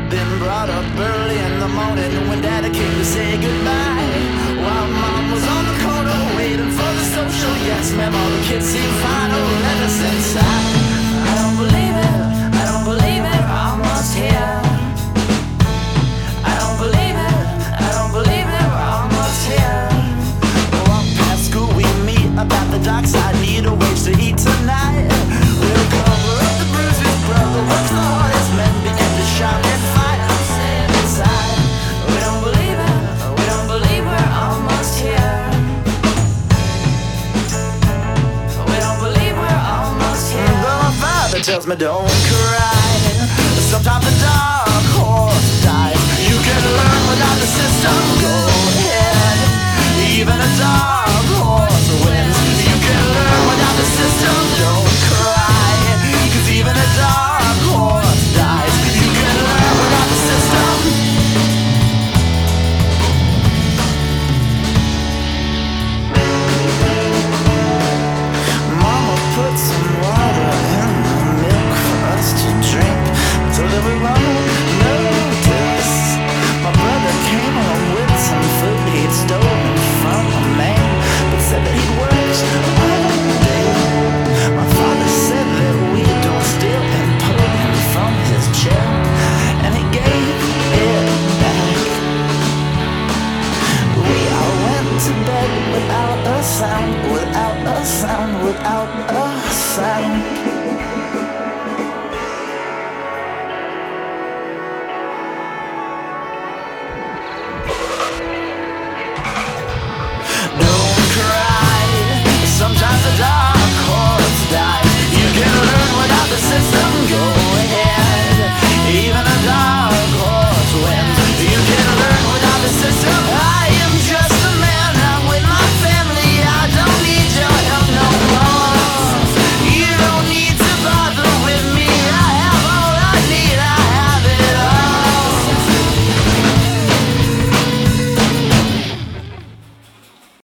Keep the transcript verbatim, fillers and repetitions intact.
Been brought up early in the morning when Daddy came to say goodbye, while Mom was on the corner waiting for the social yes ma'am. All the kids seem fine, oh let us inside. I don't believe it, I don't believe it, we're almost here. I don't believe it, I don't believe it, we're almost here. Walk past school, we meet about the dark side, need a wage to eat tonight. We'll cover up the bruises, brother works the hardest, men begin to shout and fight. I'm saying inside, we don't believe it, we don't believe we're almost here. We don't believe we're almost here. But my father tells me don't